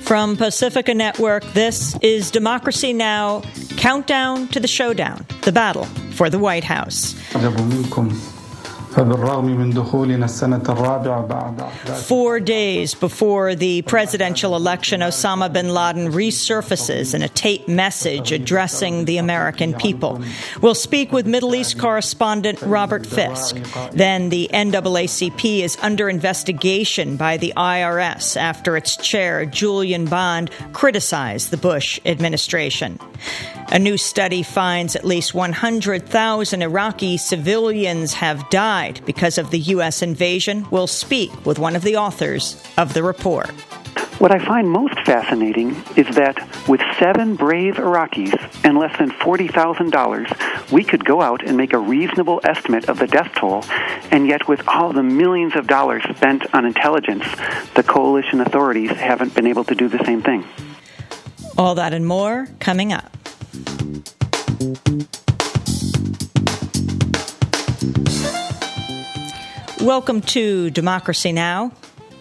From Pacifica Network, this is Democracy Now! Countdown to the Showdown, the battle for the White House. 4 days before the presidential election, Osama bin Laden resurfaces in a taped message addressing the American people. We'll speak with Middle East correspondent Robert Fisk. Then the NAACP is under investigation by the IRS after its chair, Julian Bond, criticized the Bush administration. A new study finds at least 100,000 Iraqi civilians have died because of the U.S. invasion. We'll speak with one of the authors of the report. What I find most fascinating is that with 7 brave Iraqis and less than $40,000, we could go out and make a reasonable estimate of the death toll, and yet with all the millions of dollars spent on intelligence, the coalition authorities haven't been able to do the same thing. All that and more coming up. Welcome to Democracy Now!,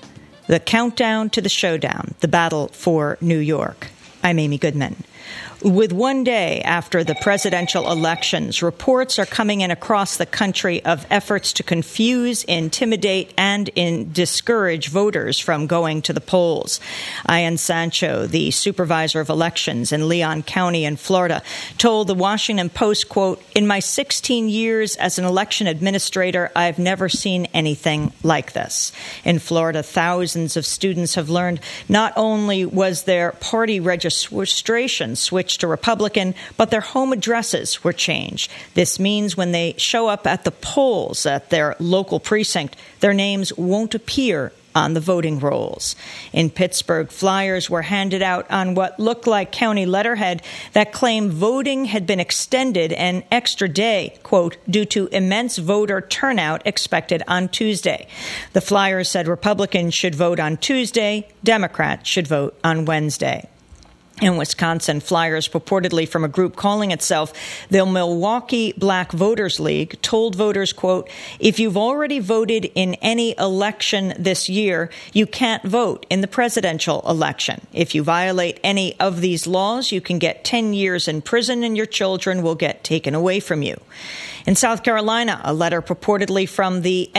the countdown to the showdown, the battle for New York. I'm Amy Goodman. With 1 day after the presidential elections, reports are coming in across the country of efforts to confuse, intimidate, and discourage voters from going to the polls. Ian Sancho, the supervisor of elections in Leon County in Florida, told the Washington Post, quote, "In my 16 years as an election administrator, I've never seen anything like this." In Florida, thousands of students have learned not only was their party registration switched to Republican, but their home addresses were changed. This means when they show up at the polls at their local precinct, their names won't appear on the voting rolls. In Pittsburgh, flyers were handed out on what looked like county letterhead that claimed voting had been extended an extra day, quote, due to immense voter turnout expected on Tuesday. The flyers said Republicans should vote on Tuesday, Democrats should vote on Wednesday. In Wisconsin, flyers purportedly from a group calling itself the Milwaukee Black Voters League told voters, quote, "If you've already voted in any election this year, you can't vote in the presidential election. If you violate any of these laws, you can get 10 years in prison and your children will get taken away from you." In South Carolina, a letter purportedly from the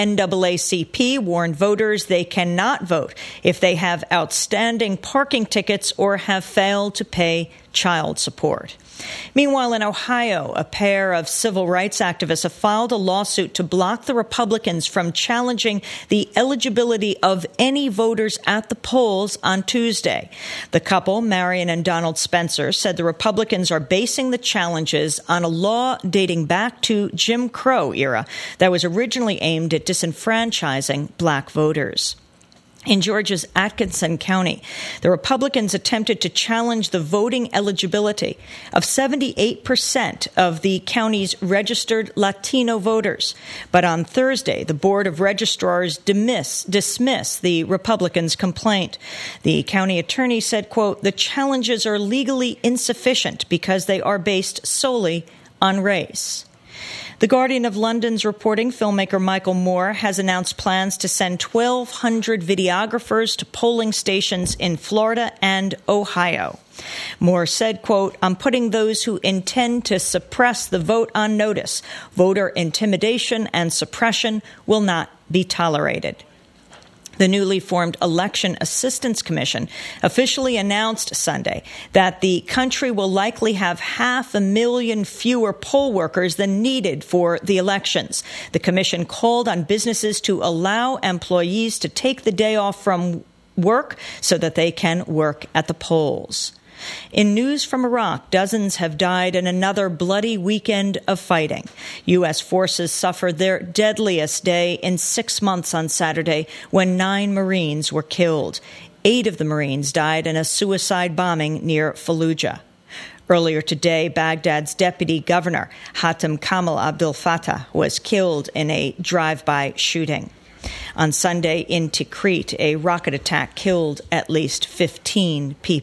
NAACP warned voters they cannot vote if they have outstanding parking tickets or have failed to pay child support. Meanwhile, in Ohio, a pair of civil rights activists have filed a lawsuit to block the Republicans from challenging the eligibility of any voters at the polls on Tuesday. The couple, Marion and Donald Spencer, said the Republicans are basing the challenges on a law dating back to Jim Crow era that was originally aimed at disenfranchising black voters. In Georgia's Atkinson County, the Republicans attempted to challenge the voting eligibility of 78% of the county's registered Latino voters. But on Thursday, the Board of Registrars dismissed the Republicans' complaint. The county attorney said, quote, "The challenges are legally insufficient because they are based solely on race." The Guardian of London's reporting filmmaker Michael Moore has announced plans to send 1,200 videographers to polling stations in Florida and Ohio. Moore said, quote, "I'm putting those who intend to suppress the vote on notice. Voter intimidation and suppression will not be tolerated." The newly formed Election Assistance Commission officially announced Sunday that the country will likely have 500,000 fewer poll workers than needed for the elections. The commission called on businesses to allow employees to take the day off from work so that they can work at the polls. In news from Iraq, dozens have died in another bloody weekend of fighting. U.S. forces suffered their deadliest day in 6 months on Saturday when 9 Marines were killed. 8 of the Marines died in a suicide bombing near Fallujah. Earlier today, Baghdad's deputy governor, Hatem Kamal Abdel Fattah, was killed in a drive-by shooting. On Sunday in Tikrit, a rocket attack killed at least 15 people.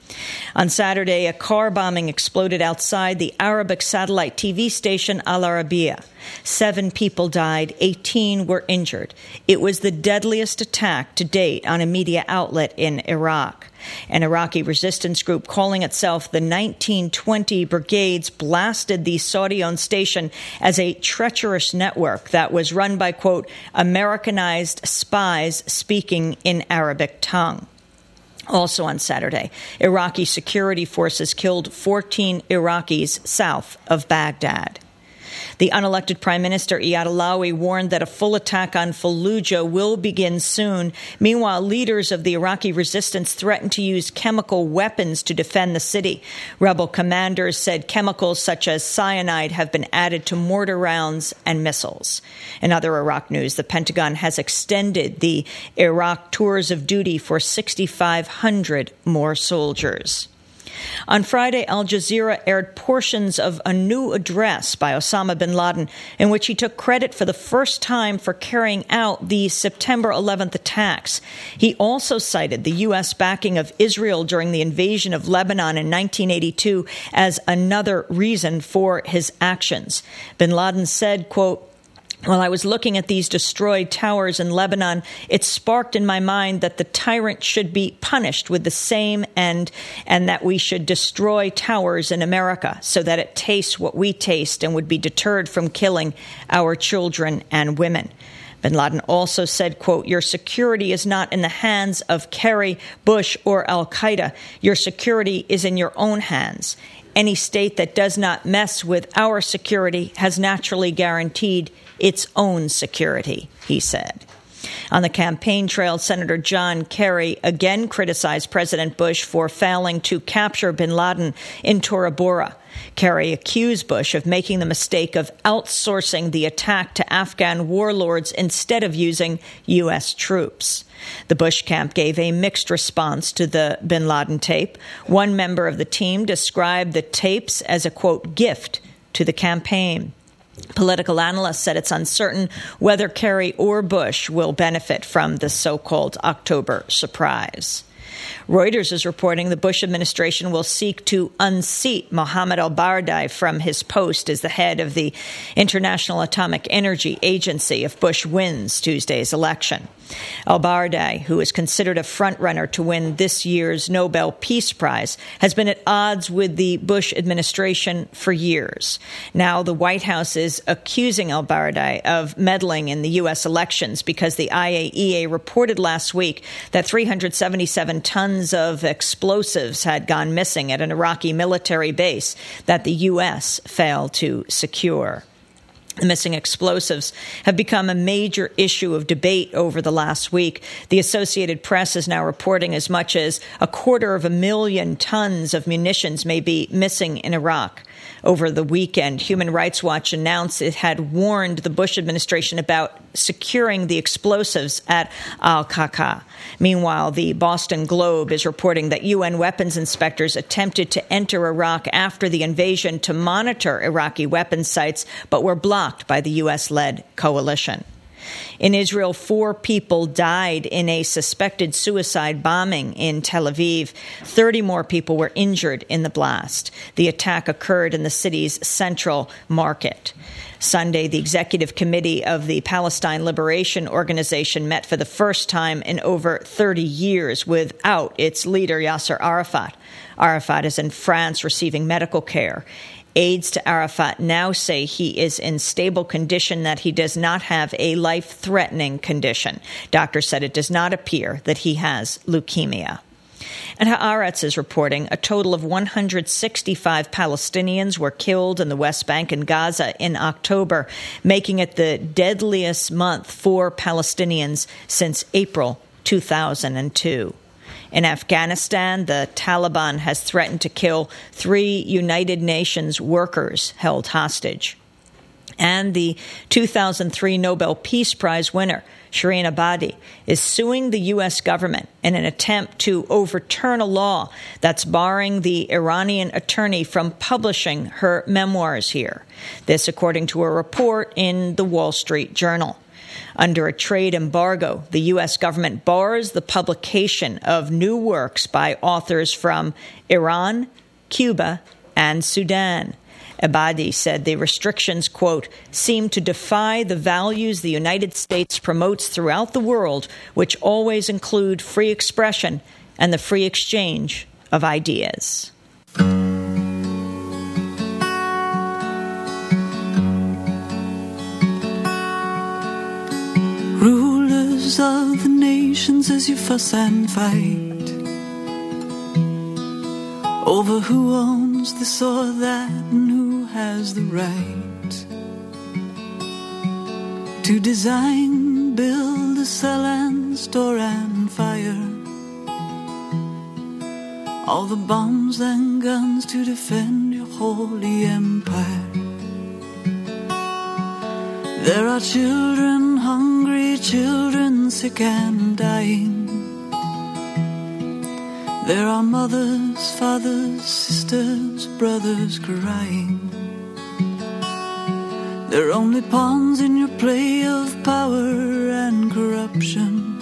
On Saturday, a car bombing exploded outside the Arabic satellite TV station Al Arabiya. 7 people died, 18 were injured. It was the deadliest attack to date on a media outlet in Iraq. An Iraqi resistance group calling itself the 1920 Brigades blasted the Saudi-owned station as a treacherous network that was run by, quote, Americanized spies speaking in Arabic tongue. Also on Saturday, Iraqi security forces killed 14 Iraqis south of Baghdad. The unelected Prime Minister Iyad Allawi warned that a full attack on Fallujah will begin soon. Meanwhile, leaders of the Iraqi resistance threatened to use chemical weapons to defend the city. Rebel commanders said chemicals such as cyanide have been added to mortar rounds and missiles. In other Iraq news, the Pentagon has extended the Iraq tours of duty for 6,500 more soldiers. On Friday, Al Jazeera aired portions of a new address by Osama bin Laden in which he took credit for the first time for carrying out the September 11th attacks. He also cited the U.S. backing of Israel during the invasion of Lebanon in 1982 as another reason for his actions. Bin Laden said, quote, while I was looking at these destroyed towers in Lebanon, it sparked in my mind that the tyrant should be punished with the same end, and that we should destroy towers in America so that it tastes what we taste and would be deterred from killing our children and women. Bin Laden also said, quote, your security is not in the hands of Kerry, Bush, or al-Qaeda. Your security is in your own hands. Any state that does not mess with our security has naturally guaranteed its own security, he said. On the campaign trail, Senator John Kerry again criticized President Bush for failing to capture bin Laden in Tora Bora. Kerry accused Bush of making the mistake of outsourcing the attack to Afghan warlords instead of using U.S. troops. The Bush camp gave a mixed response to the bin Laden tape. One member of the team described the tapes as a, quote, gift to the campaign. Political analysts said it's uncertain whether Kerry or Bush will benefit from the so-called October surprise. Reuters is reporting the Bush administration will seek to unseat Mohammed al-Baradei from his post as the head of the International Atomic Energy Agency if Bush wins Tuesday's election. Al-Baradei, who is considered a frontrunner to win this year's Nobel Peace Prize, has been at odds with the Bush administration for years. Now the White House is accusing al-Baradei of meddling in the U.S. elections because the IAEA reported last week that 377 tons of explosives had gone missing at an Iraqi military base that the U.S. failed to secure. The missing explosives have become a major issue of debate over the last week. The Associated Press is now reporting as much as 250,000 tons of munitions may be missing in Iraq. Over the weekend, Human Rights Watch announced it had warned the Bush administration about securing the explosives at Al-Qaqa. Meanwhile, the Boston Globe is reporting that UN weapons inspectors attempted to enter Iraq after the invasion to monitor Iraqi weapons sites, but were blocked by the U.S.-led coalition. In Israel, 4 people died in a suspected suicide bombing in Tel Aviv. 30 more people were injured in the blast. The attack occurred in the city's central market. Sunday, the executive committee of the Palestine Liberation Organization met for the first time in over 30 years without its leader, Yasser Arafat. Arafat is in France receiving medical care. Aides to Arafat now say he is in stable condition, that he does not have a life-threatening condition. Doctors said it does not appear that he has leukemia. And Haaretz is reporting a total of 165 Palestinians were killed in the West Bank and Gaza in October, making it the deadliest month for Palestinians since April 2002. In Afghanistan, the Taliban has threatened to kill 3 United Nations workers held hostage. And the 2003 Nobel Peace Prize winner, Shireen Ebadi, is suing the U.S. government in an attempt to overturn a law that's barring the Iranian attorney from publishing her memoirs here. This, according to a report in the Wall Street Journal. Under a trade embargo, the U.S. government bars the publication of new works by authors from Iran, Cuba, and Sudan. Ebadi said the restrictions, quote, seem to defy the values the United States promotes throughout the world, which always include free expression and the free exchange of ideas. Rulers of the nations, as you fuss and fight over who owns this or that and who has the right to design, build, sell and store and fire all the bombs and guns to defend your holy empire. There are children, hungry children, sick and dying. There are mothers, fathers, sisters, brothers crying. They're only pawns in your play of power and corruption.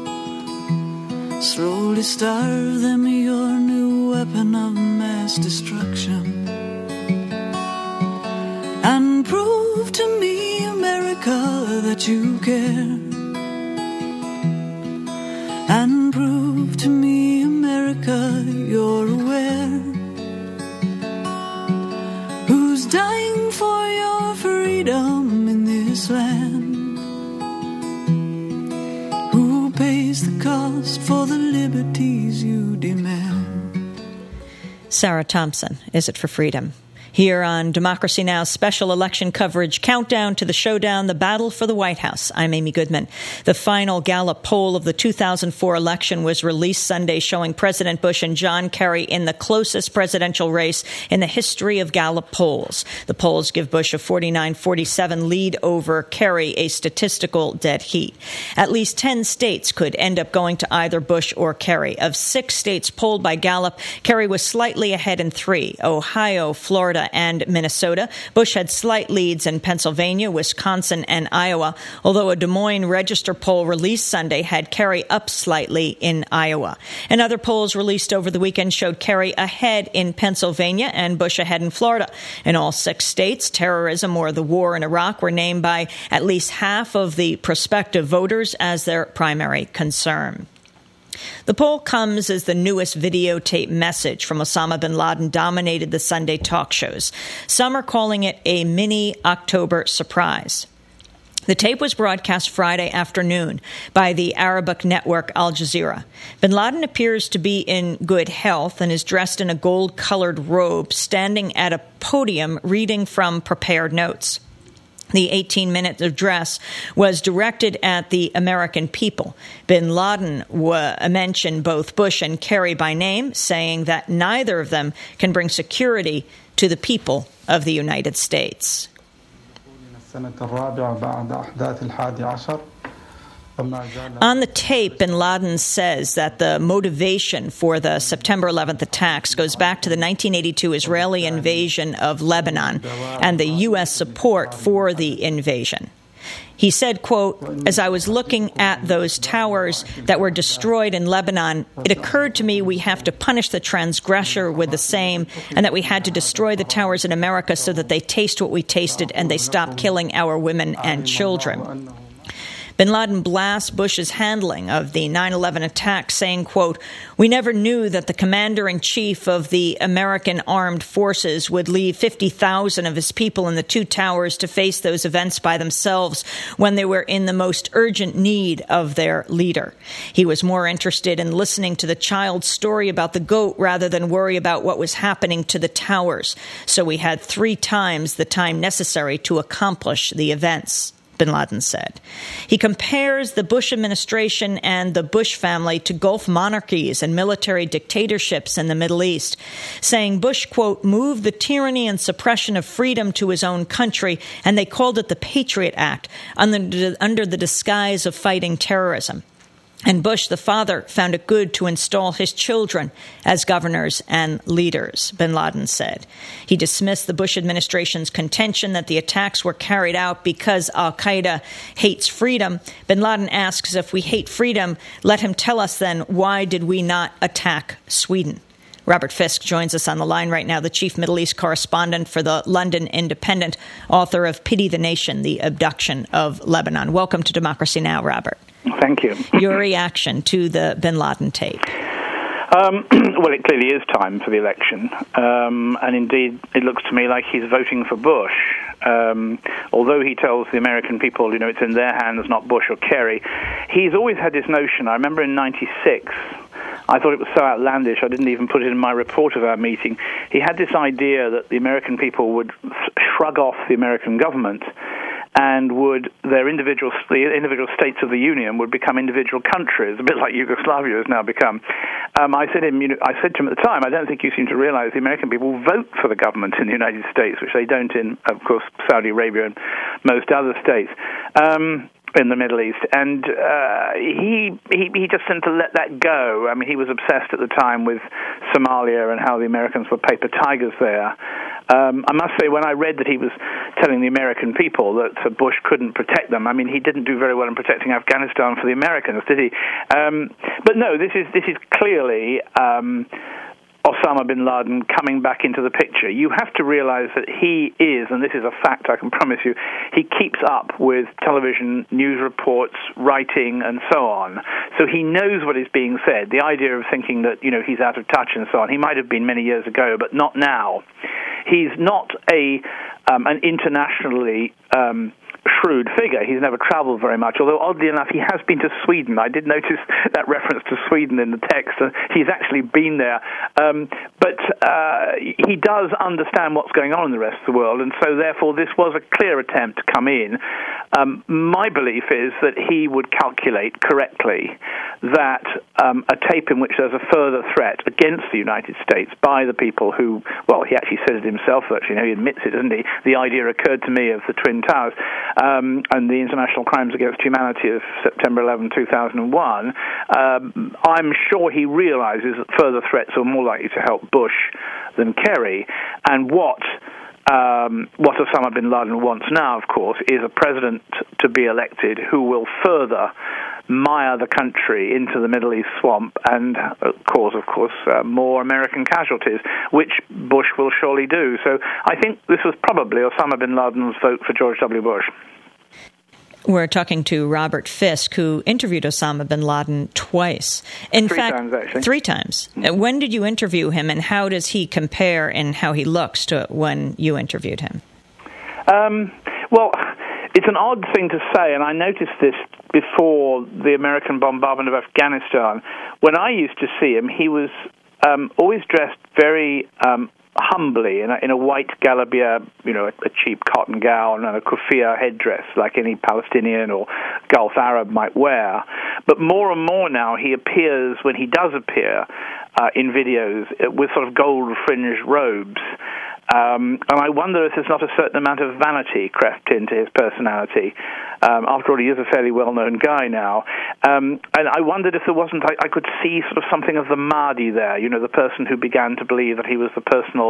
Slowly starve them, your new weapon of mass destruction. And prove to me, America, that you care. And prove to me, America, you're aware. Who's dying for your freedom in this land? Who pays the cost for the liberties you demand? Sarah Thompson, Is It for Freedom? Here on Democracy Now!'s special election coverage countdown to the showdown, the battle for the White House. I'm Amy Goodman. The final Gallup poll of the 2004 election was released Sunday, showing President Bush and John Kerry in the closest presidential race in the history of Gallup polls. The polls give Bush a 49-47 lead over Kerry, a statistical dead heat. At least 10 states could end up going to either Bush or Kerry. Of 6 states polled by Gallup, Kerry was slightly ahead in 3: Ohio, Florida, and Minnesota. Bush had slight leads in Pennsylvania, Wisconsin, and Iowa, although a Des Moines Register poll released Sunday had Kerry up slightly in Iowa. And other polls released over the weekend showed Kerry ahead in Pennsylvania and Bush ahead in Florida. In all 6 states, terrorism or the war in Iraq were named by at least half of the prospective voters as their primary concern. The poll comes as the newest videotape message from Osama bin Laden dominated the Sunday talk shows. Some are calling it a mini October surprise. The tape was broadcast Friday afternoon by the Arabic network Al Jazeera. Bin Laden appears to be in good health and is dressed in a gold-colored robe, standing at a podium reading from prepared notes. The 18-minute address was directed at the American people. Bin Laden mentioned both Bush and Kerry by name, saying that neither of them can bring security to the people of the United States. On the tape, bin Laden says that the motivation for the September 11th attacks goes back to the 1982 Israeli invasion of Lebanon and the U.S. support for the invasion. He said, quote, "As I was looking at those towers that were destroyed in Lebanon, it occurred to me we have to punish the transgressor with the same, and that we had to destroy the towers in America so that they taste what we tasted and they stop killing our women and children." Bin Laden blasts Bush's handling of the 9/11 attack, saying, quote, "We never knew that the commander-in-chief of the American armed forces would leave 50,000 of his people in the 2 towers to face those events by themselves when they were in the most urgent need of their leader. He was more interested in listening to the child's story about the goat rather than worry about what was happening to the towers. So we had 3 times the time necessary to accomplish the events," Bin Laden said. He compares the Bush administration and the Bush family to Gulf monarchies and military dictatorships in the Middle East, saying Bush, quote, "moved the tyranny and suppression of freedom to his own country, and they called it the Patriot Act under the disguise of fighting terrorism." And Bush, the father, found it good to install his children as governors and leaders, bin Laden said. He dismissed the Bush administration's contention that the attacks were carried out because al-Qaeda hates freedom. Bin Laden asks, if we hate freedom, let him tell us then, why did we not attack Sweden? Robert Fisk joins us on the line right now, the chief Middle East correspondent for the London Independent, author of Pity the Nation, The Abduction of Lebanon. Welcome to Democracy Now!, Robert. Thank you. Your reaction to the bin Laden tape? Well, it clearly is time for the election. And indeed, it looks to me like he's voting for Bush. Although he tells the American people, it's in their hands, not Bush or Kerry, he's always had this notion. I remember in 96, I thought it was so outlandish, I didn't even put it in my report of our meeting. He had this idea that the American people would shrug off the American government and the individual states of the Union would become individual countries, a bit like Yugoslavia has now become. I said to him at the time, I don't think you seem to realize the American people vote for the government in the United States, which they don't in, of course, Saudi Arabia and most other states. In the Middle East, and he just seemed to let that go. I mean, he was obsessed at the time with Somalia and how the Americans were paper tigers there. I must say, when I read that he was telling the American people that Bush couldn't protect them, I mean, he didn't do very well in protecting Afghanistan for the Americans, did he? But no, this is clearly Osama bin Laden coming back into the picture. You have to realize that he is, and this is a fact I can promise you, he keeps up with television, news reports, writing, and so on. So he knows what is being said. The idea of thinking that, he's out of touch and so on, he might have been many years ago, but not now. He's not an internationally shrewd figure. He's never traveled very much, although oddly enough he has been to Sweden. I did notice that reference to Sweden in the text. He's actually been there, but he does understand what's going on in the rest of the world, and so therefore this was a clear attempt to come in. My belief is that he would calculate correctly that a tape in which there's a further threat against the United States by the people who, well, he actually says it himself virtually, he admits it, doesn't he? The idea occurred to me of the Twin Towers and the International Crimes Against Humanity of September 11, 2001. I'm sure he realizes that further threats are more likely to help Bush than Kerry, and what Osama bin Laden wants now, of course, is a president to be elected who will further mire the country into the Middle East swamp and cause, of course, more American casualties, which Bush will surely do. So I think this was probably Osama bin Laden's vote for George W. Bush. We're talking to Robert Fisk, who interviewed Osama bin Laden twice. In fact, 3 times, actually. 3 times. When did you interview him, and how does he compare in how he looks to when you interviewed him? Well, it's an odd thing to say, and I noticed this before the American bombardment of Afghanistan. When I used to see him, he was always dressed very humbly in a white galabeah, a cheap cotton gown and a kufiya headdress like any Palestinian or Gulf Arab might wear. But more and more now he appears, when he does appear in videos, with sort of gold-fringed robes. And I wonder if there's not a certain amount of vanity crept into his personality. After all, he is a fairly well-known guy now. And I wondered if there wasn't, I could see sort of something of the Mahdi there, the person who began to believe that he was the personal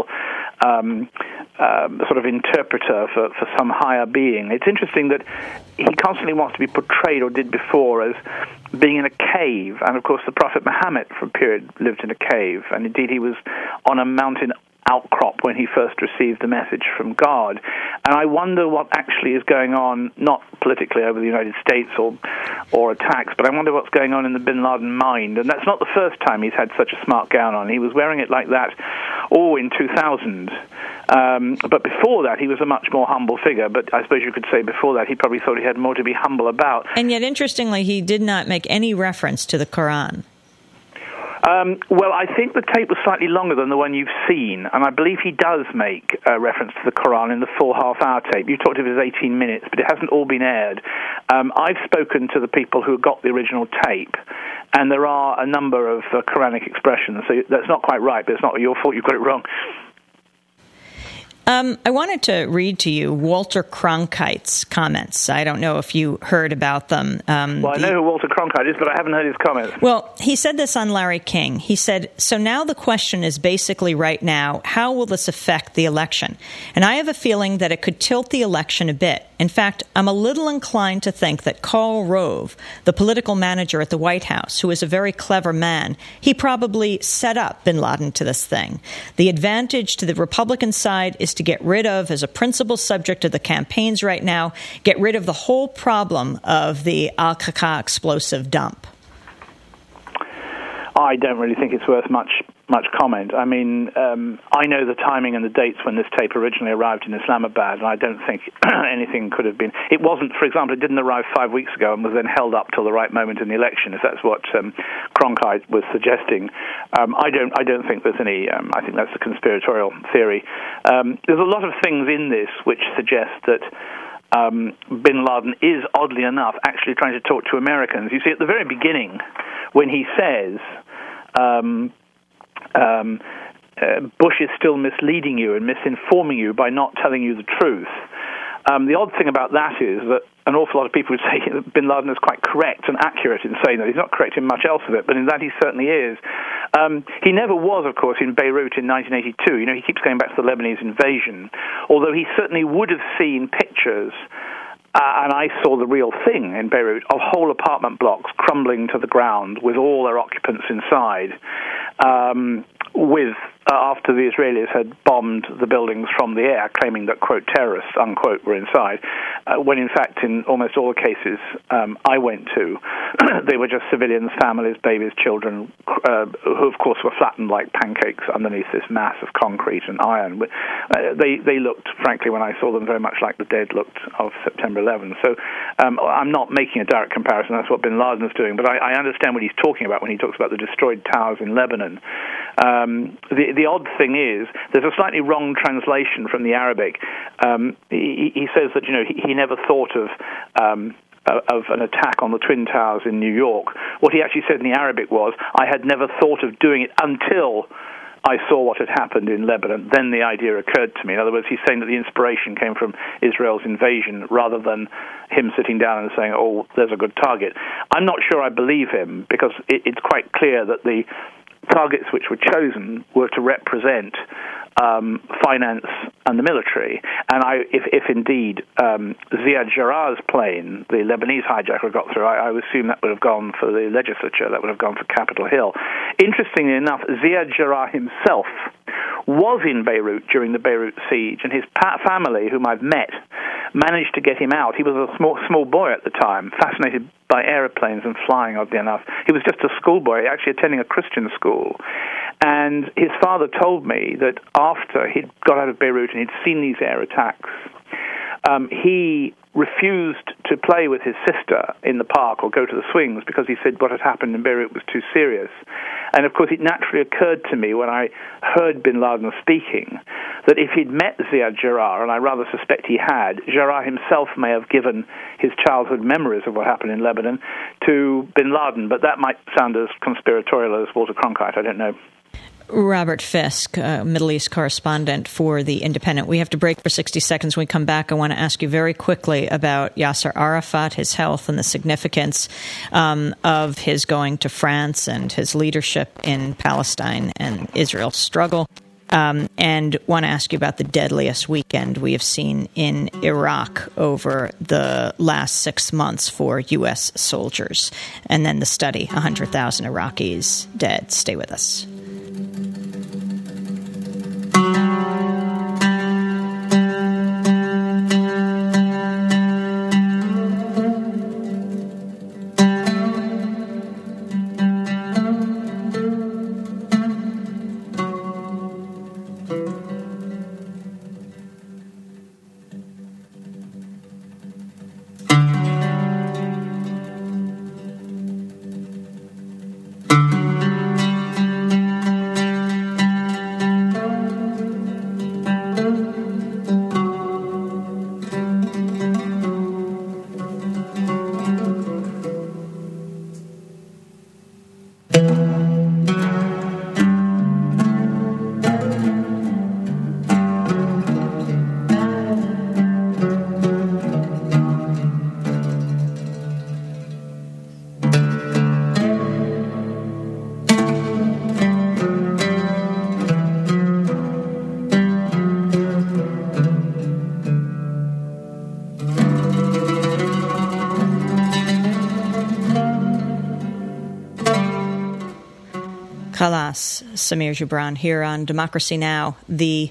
sort of interpreter for some higher being. It's interesting that he constantly wants to be portrayed, or did before, as being in a cave. And, of course, the Prophet Muhammad, for a period, lived in a cave. And, indeed, he was on a mountain outcrop when he first received the message from God. And I wonder what actually is going on, not politically over the United States or attacks, but I wonder what's going on in the bin Laden mind. And that's not the first time he's had such a smart gown on. He was wearing it like that in 2000. But before that, he was a much more humble figure. But I suppose you could say before that, he probably thought he had more to be humble about. And yet, interestingly, he did not make any reference to the Quran. Well, I think the tape was slightly longer than the one you've seen, and I believe he does make reference to the Quran in the full half-hour tape. You talked of it as 18 minutes, but it hasn't all been aired. I've spoken to the people who got the original tape, and there are a number of Quranic expressions, so that's not quite right, but it's not your fault, you got it wrong. I wanted to read to you Walter Cronkite's comments. I don't know if you heard about them. I know who Walter Cronkite is, but I haven't heard his comments. Well, he said this on Larry King. He said, so now the question is basically right now, how will this affect the election? And I have a feeling that it could tilt the election a bit. In fact, I'm a little inclined to think that Karl Rove, the political manager at the White House, who is a very clever man, he probably set up bin Laden to this thing. The advantage to the Republican side is to get rid of, as a principal subject of the campaigns right now, get rid of the whole problem of the Al-Qaqa explosive dump. I don't really think it's worth much comment. I mean, I know the timing and the dates when this tape originally arrived in Islamabad, and I don't think anything could have been. It wasn't, for example, it didn't arrive 5 weeks ago and was then held up till the right moment in the election, if that's what Cronkite was suggesting. I don't think there's any. I think that's a conspiratorial theory. There's a lot of things in this which suggest that bin Laden is, oddly enough, actually trying to talk to Americans. You see, at the very beginning, when he says Bush is still misleading you and misinforming you by not telling you the truth, the odd thing about that is that an awful lot of people would say that bin Laden is quite correct and accurate in saying that. He's not correct in much else of it, but in that he certainly is. He never was, of course, in Beirut in 1982. You know, he keeps going back to the Lebanese invasion, although he certainly would have seen pictures, and I saw the real thing in Beirut, of whole apartment blocks crumbling to the ground with all their occupants inside, after the Israelis had bombed the buildings from the air, claiming that, quote, terrorists, unquote, were inside, when in fact in almost all the cases I went to, they were just civilians, families, babies, children, who of course were flattened like pancakes underneath this mass of concrete and iron. But they looked, frankly, when I saw them, very much like the dead looked of September 11. So I'm not making a direct comparison. That's what bin Laden is doing. But I understand what he's talking about when he talks about the destroyed towers in Lebanon. The odd thing is, there's a slightly wrong translation from the Arabic. He says that, you know, he never thought of an attack on the Twin Towers in New York. What he actually said in the Arabic was, I had never thought of doing it until I saw what had happened in Lebanon. Then the idea occurred to me. In other words, he's saying that the inspiration came from Israel's invasion rather than him sitting down and saying, oh, there's a good target. I'm not sure I believe him, because it's quite clear that the targets which were chosen were to represent finance and the military. And if indeed Ziad Jarrah's plane, the Lebanese hijacker, got through, I would assume that would have gone for the legislature, that would have gone for Capitol Hill. Interestingly enough, Ziad Jarrah himself was in Beirut during the Beirut siege, and his family, whom I've met, managed to get him out. He was a small boy at the time, fascinated by aeroplanes and flying, oddly enough. He was just a schoolboy, actually attending a Christian school. And his father told me that after he'd got out of Beirut and he'd seen these air attacks, he refused to play with his sister in the park or go to the swings because he said what had happened in Beirut was too serious. And of course it naturally occurred to me when I heard bin Laden speaking that if he'd met Ziad Jarrah, and I rather suspect he had, Jarrah himself may have given his childhood memories of what happened in Lebanon to bin Laden, but that might sound as conspiratorial as Walter Cronkite, I don't know. Robert Fisk, Middle East correspondent for The Independent. We have to break for 60 seconds. When we come back, I want to ask you very quickly about Yasser Arafat, his health, and the significance of his going to France and his leadership in Palestine and Israel's struggle. And want to ask you about the deadliest weekend we have seen in Iraq over the last 6 months for U.S. soldiers. And then the study, 100,000 Iraqis dead. Stay with us. us, Samir Gibran, here on Democracy Now!, the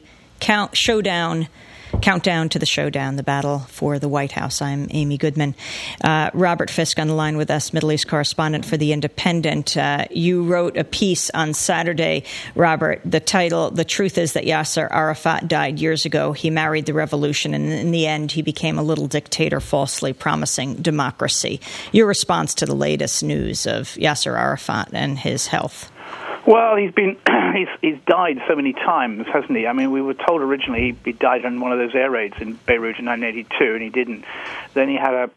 countdown to the showdown, the battle for the White House. I'm Amy Goodman. Robert Fisk on the line with us, Middle East correspondent for The Independent. You wrote a piece on Saturday, Robert. The title, "The Truth is that Yasser Arafat died years ago. He married the revolution, and in the end, he became a little dictator falsely promising democracy." Your response to the latest news of Yasser Arafat and his health? Well, he's died so many times, hasn't he? I mean, we were told originally he died in one of those air raids in Beirut in 1982, and he didn't. Then he had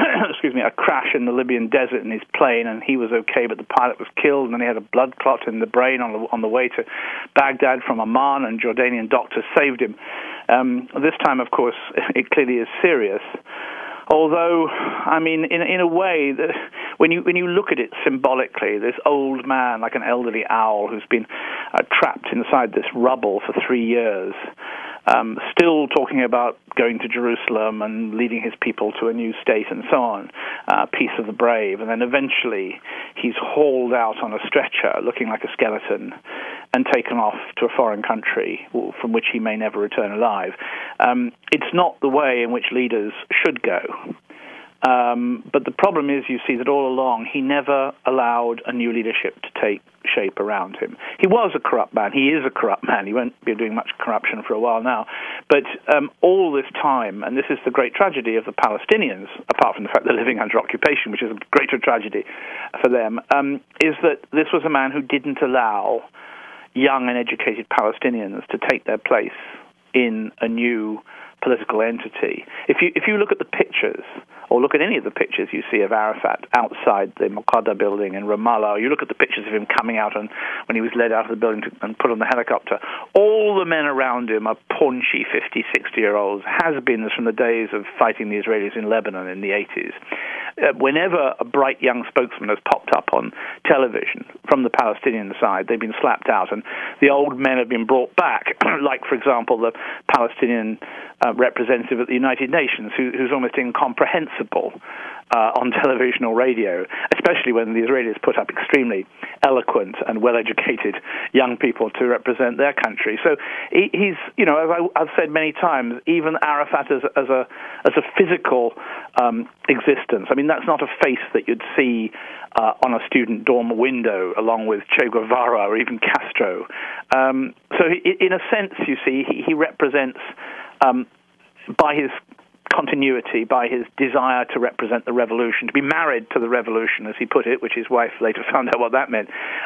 a crash in the Libyan desert in his plane, and he was okay, but the pilot was killed, and then he had a blood clot in the brain on the way to Baghdad from Amman, and Jordanian doctors saved him. This time, of course, it clearly is serious. Although, I mean, in a way, when you look at it symbolically, this old man, like an elderly owl, who's been trapped inside this rubble for 3 years, still talking about going to Jerusalem and leading his people to a new state and so on, peace of the brave, and then eventually he's hauled out on a stretcher, looking like a skeleton, and taken off to a foreign country from which he may never return alive. It's not the way in which leaders should go. But the problem is, you see, that all along he never allowed a new leadership to take shape around him. He was a corrupt man. He is a corrupt man. He won't be doing much corruption for a while now. But all this time, and this is the great tragedy of the Palestinians, apart from the fact they're living under occupation, which is a greater tragedy for them, is that this was a man who didn't allow young and educated Palestinians to take their place in a new political entity. If you look at the pictures, or look at any of the pictures you see of Arafat outside the Muqadda building in Ramallah, or you look at the pictures of him coming out when he was led out of the building and put on the helicopter, all the men around him are paunchy 50, 60-year-olds, has-beens from the days of fighting the Israelis in Lebanon in the 80s. Whenever a bright young spokesman has popped up on television from the Palestinian side, they've been slapped out, and the old men have been brought back, like, for example, the Palestinian representative at the United Nations, who's almost incomprehensible on television or radio, especially when the Israelis put up extremely eloquent and well-educated young people to represent their country. So he's, you know, as I've said many times, even Arafat as a physical existence. I mean, that's not a face that you'd see on a student dorm window, along with Che Guevara or even Castro. So in a sense, you see, he represents, by his continuity, by his desire to represent the revolution, to be married to the revolution, as he put it, which his wife later found out what that meant.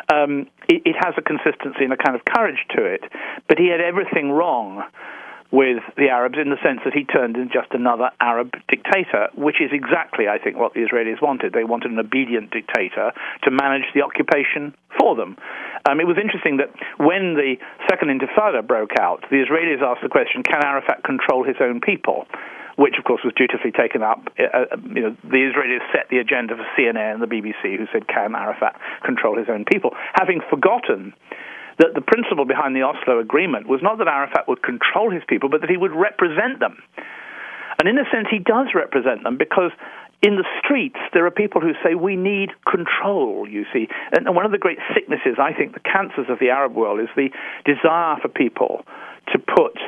It has a consistency and a kind of courage to it, but he had everything wrong with the Arabs in the sense that he turned into just another Arab dictator, which is exactly, I think, what the Israelis wanted. They wanted an obedient dictator to manage the occupation for them. It was interesting that when the Second Intifada broke out, the Israelis asked the question, can Arafat control his own people? Which, of course, was dutifully taken up. The Israelis set the agenda for CNN and the BBC, who said, can Arafat control his own people? Having forgotten that the principle behind the Oslo Agreement was not that Arafat would control his people, but that he would represent them. And in a sense, he does represent them, because in the streets, there are people who say, we need control, you see. And one of the great sicknesses, I think, the cancers of the Arab world, is the desire for people to put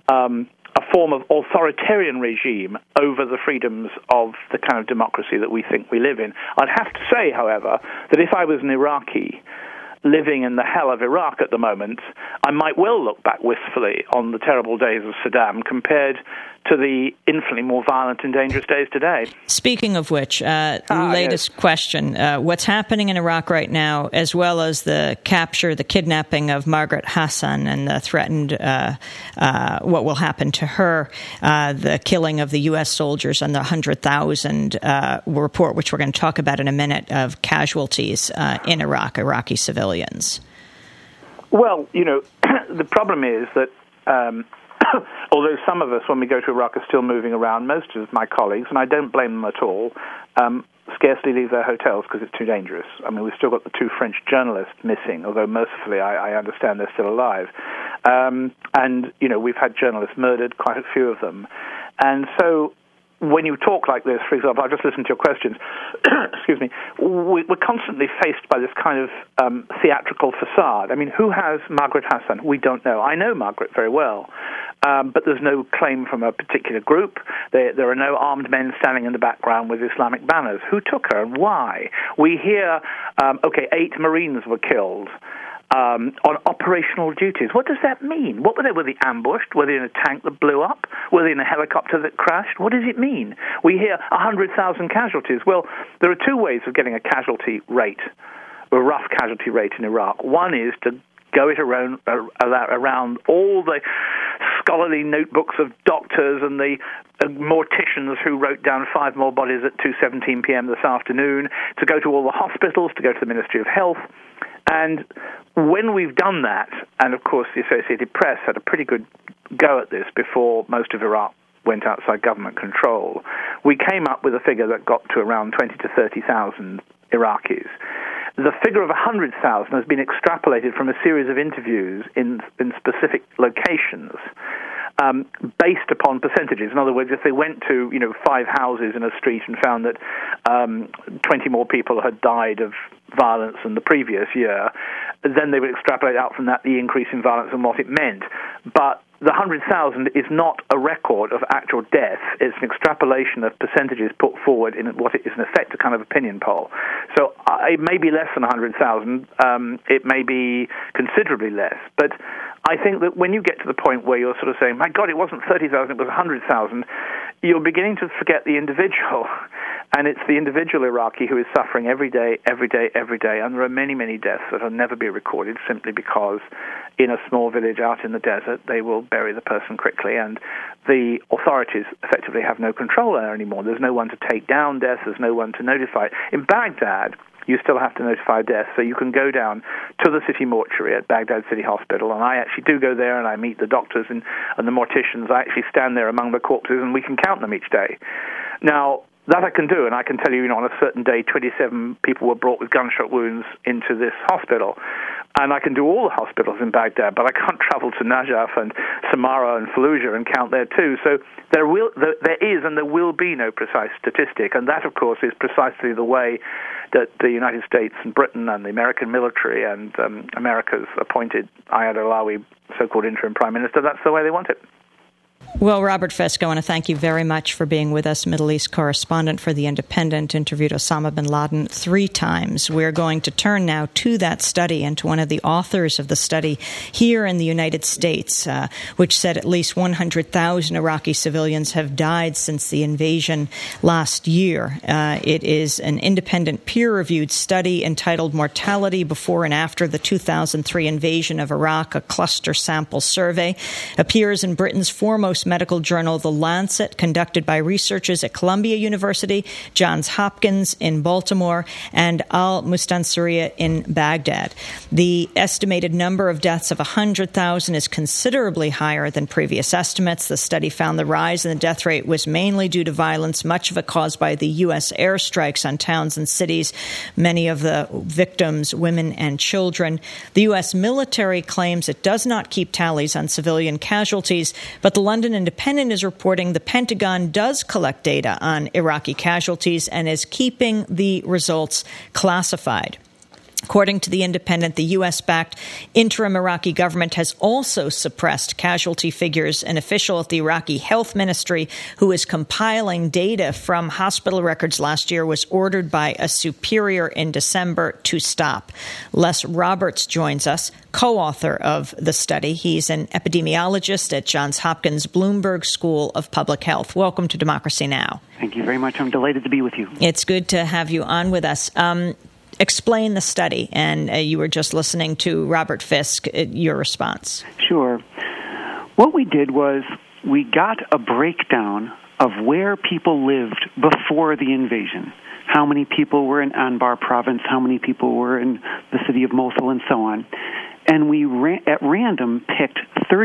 a form of authoritarian regime over the freedoms of the kind of democracy that we think we live in. I'd have to say, however, that if I was an Iraqi living in the hell of Iraq at the moment, I might well look back wistfully on the terrible days of Saddam compared to the infinitely more violent and dangerous days today. Speaking of which, latest question. What's happening in Iraq right now, as well as the kidnapping of Margaret Hassan and the threatened what will happen to her, the killing of the U.S. soldiers and the 100,000 report, which we're going to talk about in a minute, of casualties in Iraq, Iraqi civilians? Well, you know, the problem is that although some of us, when we go to Iraq, are still moving around, most of my colleagues, and I don't blame them at all, scarcely leave their hotels because it's too dangerous. I mean, we've still got the 2 French journalists missing, although mercifully I understand they're still alive. And, you know, we've had journalists murdered, quite a few of them. And so when you talk like this, for example, I've just listened to your questions, excuse me, we're constantly faced by this kind of theatrical facade. I mean, who has Margaret Hassan? We don't know. I know Margaret very well, but there's no claim from a particular group. There are no armed men standing in the background with Islamic banners. Who took her and why? We hear, 8 Marines were killed on operational duties. What does that mean? What were they? Were they ambushed? Were they in a tank that blew up? Were they in a helicopter that crashed? What does it mean? We hear 100,000 casualties. Well, there are 2 ways of getting a casualty rate, a rough casualty rate in Iraq. One is to go it around all the scholarly notebooks of doctors and the morticians who wrote down 5 more bodies at 2:17 p.m. this afternoon, to go to all the hospitals, to go to the Ministry of Health. And when we've done that, and of course the Associated Press had a pretty good go at this before most of Iraq went outside government control, we came up with a figure that got to around 20 to 30,000 Iraqis. The figure of 100,000 has been extrapolated from a series of interviews in specific locations, based upon percentages. In other words, if they went to 5 houses in a street and found that 20 more people had died of violence than the previous year, then they would extrapolate out from that the increase in violence and what it meant. But the 100,000 is not a record of actual deaths. It's an extrapolation of percentages put forward in what is in effect a kind of opinion poll. So it may be less than 100,000. It may be considerably less. But I think that when you get to the point where you're sort of saying, my God, it wasn't 30,000, it was 100,000, you're beginning to forget the individual. And it's the individual Iraqi who is suffering every day, and there are many, many deaths that will never be recorded simply because in a small village out in the desert, they will bury the person quickly, and the authorities effectively have no control there anymore. There's no one to take down deaths, there's no one to notify. In Baghdad, you still have to notify death, so you can go down to the city mortuary at Baghdad City Hospital, and I actually do go there and I meet the doctors and the morticians. I actually stand there among the corpses and we can count them each day. Now, that I can do, and I can tell you, on a certain day, 27 people were brought with gunshot wounds into this hospital. And I can do all the hospitals in Baghdad, but I can't travel to Najaf and Samarra and Fallujah and count there too. So there is and there will be no precise statistic, and that, of course, is precisely the way that the United States and Britain and the American military and America's appointed Ayad Alawi, so-called interim prime minister, that's the way they want it. Well, Robert Fisk, I want to thank you very much for being with us, Middle East correspondent for The Independent, interviewed Osama bin Laden 3 times. We're going to turn now to that study and to one of the authors of the study here in the United States, which said at least 100,000 Iraqi civilians have died since the invasion last year. It is an independent peer-reviewed study entitled Mortality Before and After the 2003 Invasion of Iraq, a Cluster Sample Survey. Appears in Britain's foremost medical journal, The Lancet, conducted by researchers at Columbia University, Johns Hopkins in Baltimore, and Al-Mustansiriya in Baghdad. The estimated number of deaths of 100,000 is considerably higher than previous estimates. The study found the rise in the death rate was mainly due to violence, much of it caused by the U.S. airstrikes on towns and cities, many of the victims women and children. The U.S. military claims it does not keep tallies on civilian casualties, but the London Independent is reporting the Pentagon does collect data on Iraqi casualties and is keeping the results classified. According to The Independent, the U.S.-backed interim Iraqi government has also suppressed casualty figures. An official at the Iraqi Health Ministry who is compiling data from hospital records last year was ordered by a superior in December to stop. Les Roberts joins us, co-author of the study. He's an epidemiologist at Johns Hopkins Bloomberg School of Public Health. Welcome to Democracy Now! Thank you very much. I'm delighted to be with you. It's good to have you on with us. Explain the study, and you were just listening to Robert Fisk, your response. Sure. What we did was we got a breakdown of where people lived before the invasion. How many people were in Anbar province, how many people were in the city of Mosul, and so on. And we at random picked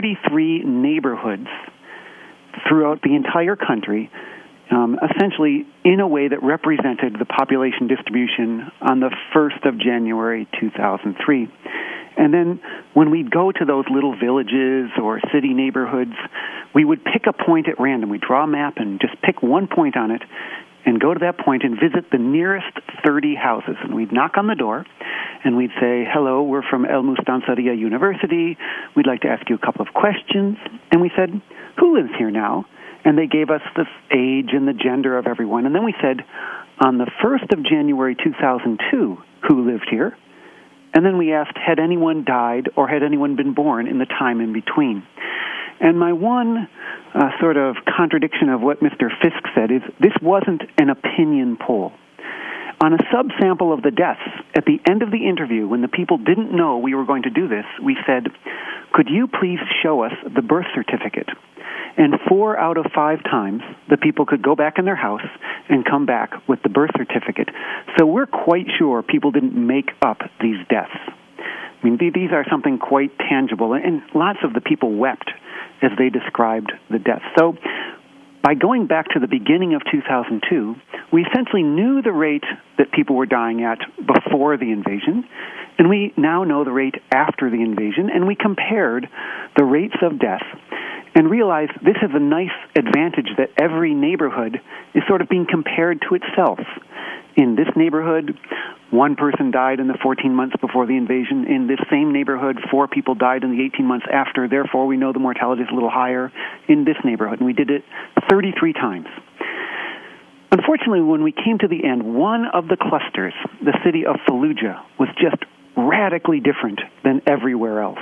33 neighborhoods throughout the entire country, essentially in a way that represented the population distribution on the 1st of January 2003. And then when we'd go to those little villages or city neighborhoods, we would pick a point at random. We'd draw a map and just pick one point on it and go to that point and visit the nearest 30 houses. And we'd knock on the door, and we'd say, hello, we're from El Mustansariya University. We'd like to ask you a couple of questions. And we said, who lives here now? And they gave us the age and the gender of everyone. And then we said, on the 1st of January 2002, who lived here? And then we asked, had anyone died or had anyone been born in the time in between? And my one sort of contradiction of what Mr. Fisk said is this wasn't an opinion poll. On a subsample of the deaths, at the end of the interview, when the people didn't know we were going to do this, we said, could you please show us the birth certificate? And 4 out of 5 times, the people could go back in their house and come back with the birth certificate. So we're quite sure people didn't make up these deaths. I mean, these are something quite tangible, and lots of the people wept as they described the deaths. So by going back to the beginning of 2002, we essentially knew the rate that people were dying at before the invasion, and we now know the rate after the invasion, and we compared the rates of death and realized this is a nice advantage that every neighborhood is sort of being compared to itself. In this neighborhood, 1 person died in the 14 months before the invasion. In this same neighborhood, 4 people died in the 18 months after. Therefore, we know the mortality is a little higher in this neighborhood. And we did it 33 times. Unfortunately, when we came to the end, one of the clusters, the city of Fallujah, was just radically different than everywhere else.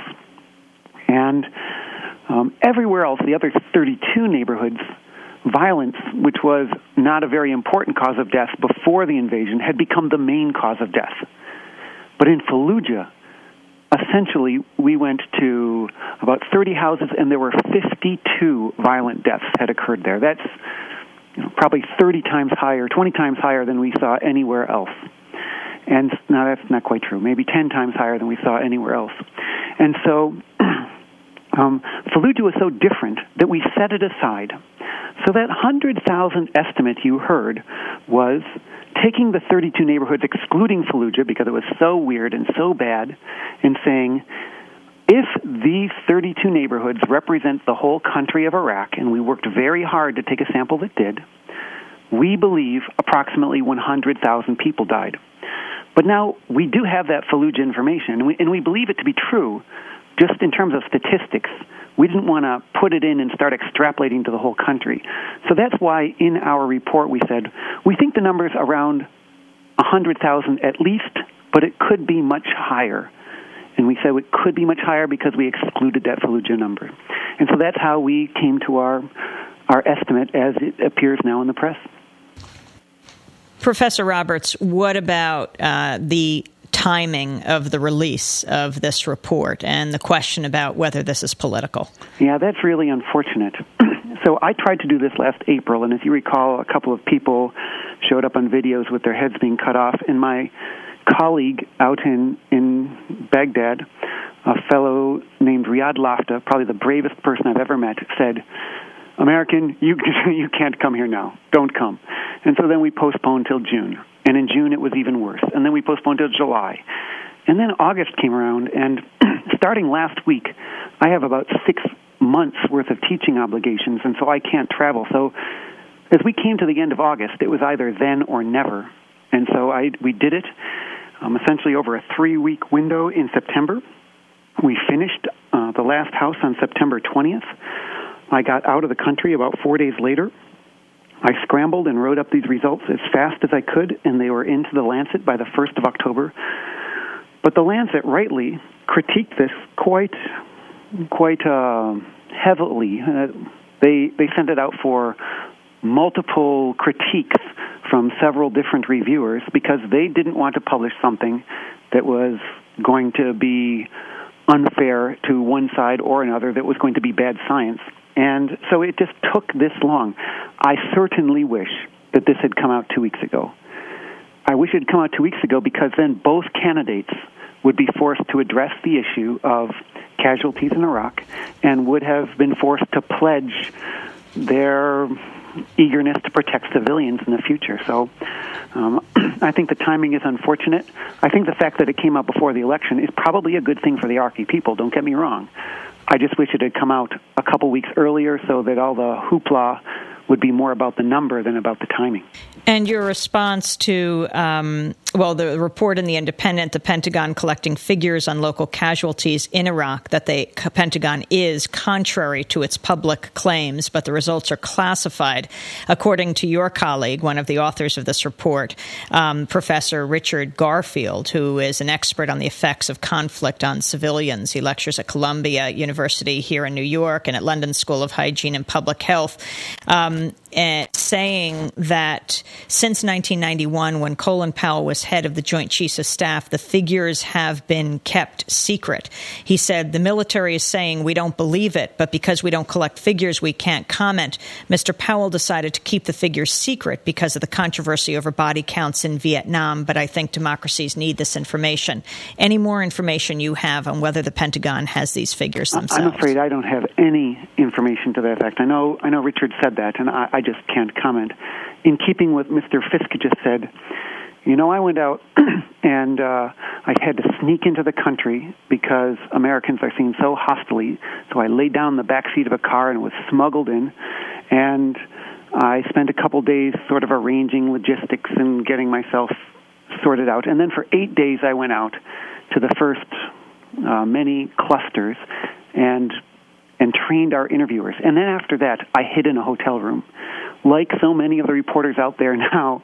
And everywhere else, the other 32 neighborhoods, violence, which was not a very important cause of death before the invasion, had become the main cause of death. But in Fallujah, essentially, we went to about 30 houses, and there were 52 violent deaths had occurred there. That's probably 30 times higher, 20 times higher than we saw anywhere else. And no, that's not quite true. Maybe 10 times higher than we saw anywhere else. And so Fallujah was so different that we set it aside. So that 100,000 estimate you heard was taking the 32 neighborhoods, excluding Fallujah, because it was so weird and so bad, and saying, if these 32 neighborhoods represent the whole country of Iraq, and we worked very hard to take a sample that did, we believe approximately 100,000 people died. But now we do have that Fallujah information, and we believe it to be true just in terms of statistics. We didn't want to put it in and start extrapolating to the whole country. So that's why in our report we said, we think the number's around 100,000 at least, but it could be much higher. And we said it could be much higher because we excluded that Fallujah number. And so that's how we came to our estimate as it appears now in the press. Professor Roberts, what about the timing of the release of this report and the question about whether this is political? Yeah, that's really unfortunate. So I tried to do this last April, and as you recall, a couple of people showed up on videos with their heads being cut off, and my colleague out in Baghdad, a fellow named Riyad Lafta, probably the bravest person I've ever met, said, American, you can't come here now. Don't come. And so then we postponed till June. And in June, it was even worse. And then we postponed till July. And then August came around, and starting last week, I have about 6 months' worth of teaching obligations, and so I can't travel. So as we came to the end of August, it was either then or never. And so we did it essentially over a 3-week window in September. We finished the last house on September 20th. I got out of the country about 4 days later. I scrambled and wrote up these results as fast as I could, and they were into the Lancet by the 1st of October. But the Lancet rightly critiqued this quite heavily. They sent it out for multiple critiques from several different reviewers because they didn't want to publish something that was going to be unfair to one side or another, that was going to be bad science. And so it just took this long. I certainly wish that this had come out 2 weeks ago. I wish it had come out 2 weeks ago because then both candidates would be forced to address the issue of casualties in Iraq and would have been forced to pledge their eagerness to protect civilians in the future. So I think the timing is unfortunate. I think the fact that it came out before the election is probably a good thing for the Iraqi people, don't get me wrong. I just wish it had come out a couple weeks earlier so that all the hoopla would be more about the number than about the timing. And your response to, the report in The Independent, the Pentagon collecting figures on local casualties in Iraq, that the Pentagon is contrary to its public claims, but the results are classified. According to your colleague, one of the authors of this report, Professor Richard Garfield, who is an expert on the effects of conflict on civilians. He lectures at Columbia University here in New York and at London School of Hygiene and Public Health, saying that since 1991, when Colin Powell was head of the Joint Chiefs of Staff, the figures have been kept secret. He said, the military is saying we don't believe it, but because we don't collect figures, we can't comment. Mr. Powell decided to keep the figures secret because of the controversy over body counts in Vietnam, but I think democracies need this information. Any more information you have on whether the Pentagon has these figures themselves? I'm afraid I don't have any information to that effect. I know Richard said that, and I just can't comment. In keeping with Mr. Fisk just said, I went out and I had to sneak into the country because Americans are seen so hostily. So I laid down in the back seat of a car and was smuggled in. And I spent a couple days sort of arranging logistics and getting myself sorted out. And then for 8 days I went out to the first many clusters and trained our interviewers. And then after that, I hid in a hotel room. Like so many of the reporters out there now,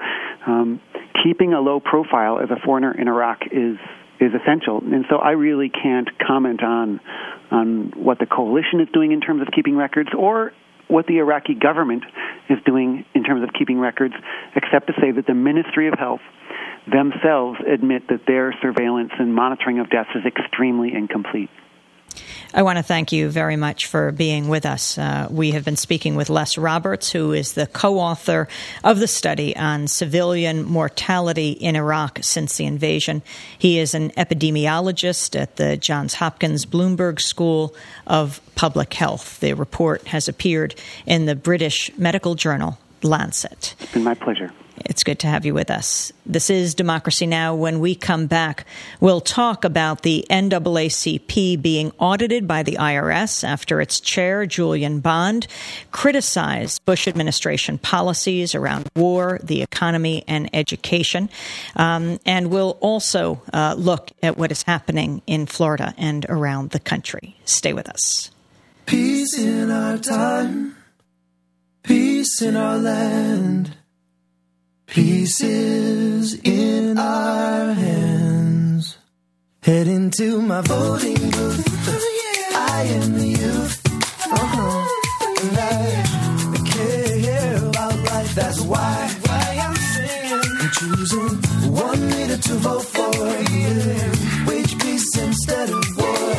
keeping a low profile as a foreigner in Iraq is essential. And so I really can't comment on what the coalition is doing in terms of keeping records or what the Iraqi government is doing in terms of keeping records, except to say that the Ministry of Health themselves admit that their surveillance and monitoring of deaths is extremely incomplete. I want to thank you very much for being with us. We have been speaking with Les Roberts, who is the co-author of the study on civilian mortality in Iraq since the invasion. He is an epidemiologist at the Johns Hopkins Bloomberg School of Public Health. The report has appeared in the British medical journal Lancet. It's been my pleasure. It's good to have you with us. This is Democracy Now! When we come back, we'll talk about the NAACP being audited by the IRS after its chair, Julian Bond, criticized Bush administration policies around war, the economy, and education. And we'll also look at what is happening in Florida and around the country. Stay with us. Peace in our time, peace in our land. Peace is in our hands. Head into my voting booth. I am the youth. And I care about life. That's why I'm singing. I'm choosing one leader to vote for. Wage peace instead of war.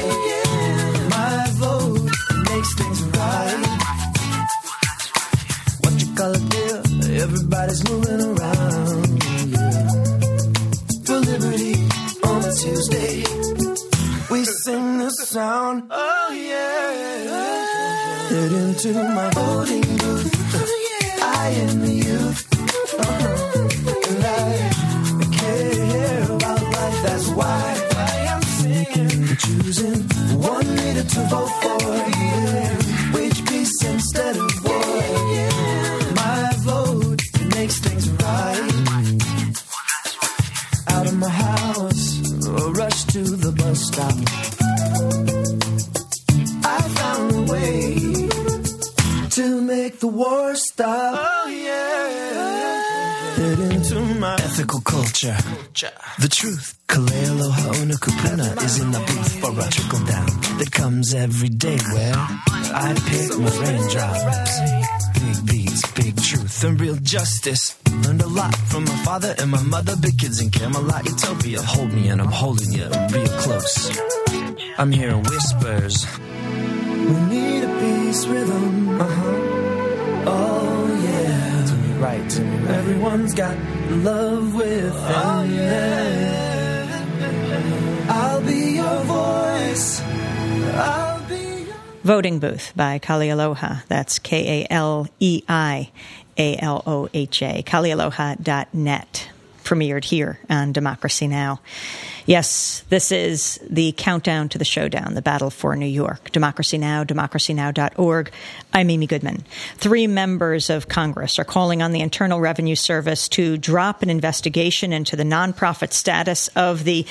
My vote makes things right. What you call it, dear? Everybody's moving around, for liberty on a Tuesday. We sing the sound, oh yeah. Head into my voting booth. I am the youth. And I care about life. That's why I'm singing. Choosing one leader to vote for. Wage peace instead of war. My vote makes things right. Out of my house, rush to the bus stop. I found a way to make the war stop. Oh yeah. Head into my ethical culture. The truth. Kalealoha Una Kupuna is in the booth for a trickle down that comes every day where I pick my raindrops. Big beats, big truth, and real justice. Learned a lot from my father and my mother. Big kids in Camelot, Utopia. Hold me and I'm holding you real close. I'm hearing whispers. We need a peace rhythm. Oh yeah. To me right, to me right. Everyone's got love within. Oh yeah. I'll be your voice. I'll be your... Voting Booth by Kalealoha. That's Kaleioaloha. Kalealoha.net. premiered here on Democracy Now! Yes, this is the countdown to the showdown, the battle for New York. Democracy Now!, democracynow.org. I'm Amy Goodman. 3 members of Congress are calling on the Internal Revenue Service to drop an investigation into the nonprofit status of the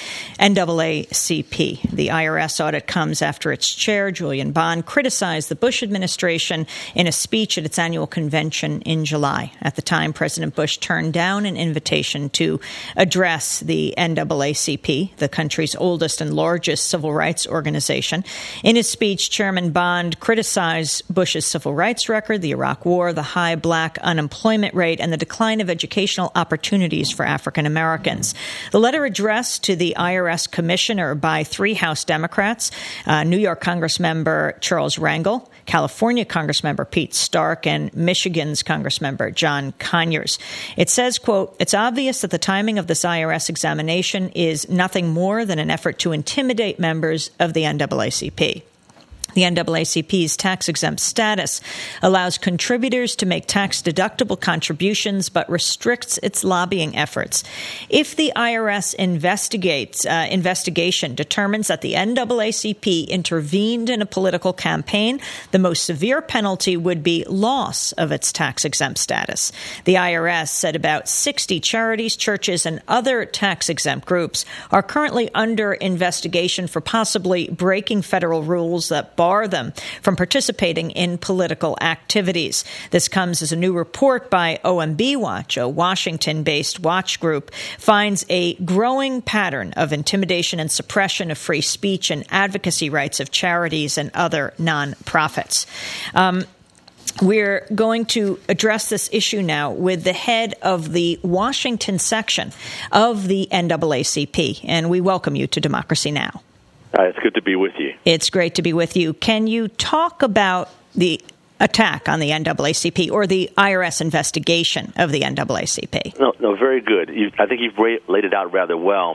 NAACP. The IRS audit comes after its chair, Julian Bond, criticized the Bush administration in a speech at its annual convention in July. At the time, President Bush turned down an invitation to address the NAACP, the country's oldest and largest civil rights organization. In his speech, Chairman Bond criticized Bush's civil rights record, the Iraq War, the high black unemployment rate, and the decline of educational opportunities for African Americans. The letter addressed to the IRS commissioner by 3 House Democrats, New York Congressmember Charles Rangel, California Congressmember Pete Stark, and Michigan's Congressmember John Conyers. It says, quote, "It's obvious that the timing of this IRS examination is nothing more than an effort to intimidate members of the NAACP. The NAACP's tax-exempt status allows contributors to make tax-deductible contributions but restricts its lobbying efforts. If the IRS investigation determines that the NAACP intervened in a political campaign, the most severe penalty would be loss of its tax-exempt status. The IRS said about 60 charities, churches, and other tax-exempt groups are currently under investigation for possibly breaking federal rules that bar them from participating in political activities. This comes as a new report by OMB Watch, a Washington-based watch group, finds a growing pattern of intimidation and suppression of free speech and advocacy rights of charities and other nonprofits. We're going to address this issue now with the head of the Washington section of the NAACP, and we welcome you to Democracy Now! It's good to be with you. It's great to be with you. Can you talk about the attack on the NAACP or the IRS investigation of the NAACP? No, very good. I think you've laid it out rather well.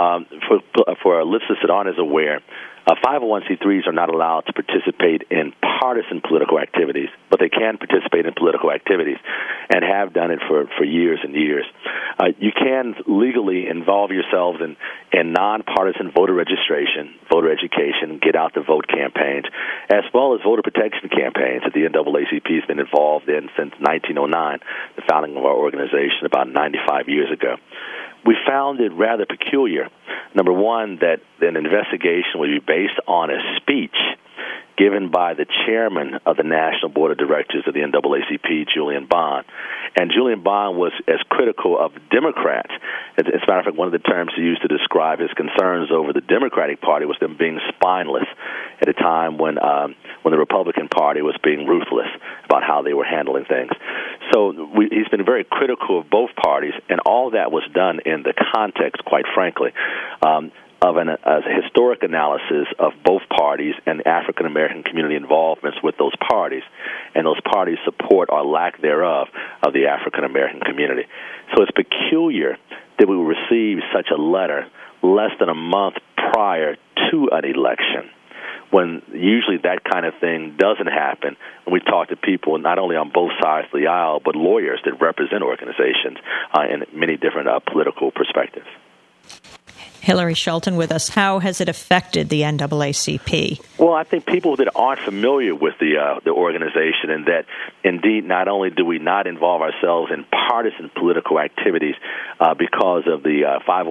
For our listeners that aren't as aware, 501c3s are not allowed to participate in partisan political activities, but they can participate in political activities and have done it for years and years. You can legally involve yourselves in nonpartisan voter registration, voter education, get out the vote campaigns, as well as voter protection campaigns that the NAACP has been involved in since 1909, the founding of our organization about 95 years ago. We found it rather peculiar, number one, that an investigation would be based on a speech given by the chairman of the National Board of Directors of the NAACP, Julian Bond. And Julian Bond was as critical of Democrats. As a matter of fact, one of the terms he used to describe his concerns over the Democratic Party was them being spineless at a time when the Republican Party was being ruthless about how they were handling things. So he's been very critical of both parties, and all that was done in the context, quite frankly, of a historic analysis of both parties and the African-American community involvements with those parties, and those parties' support or lack thereof of the African-American community. So it's peculiar that we would receive such a letter less than a month prior to an election, when usually that kind of thing doesn't happen. And we talk to people not only on both sides of the aisle, but lawyers that represent organizations in many different political perspectives. Hillary Shelton with us. How has it affected the NAACP? Well, I think people that aren't familiar with the organization, and that indeed not only do we not involve ourselves in partisan political activities because of the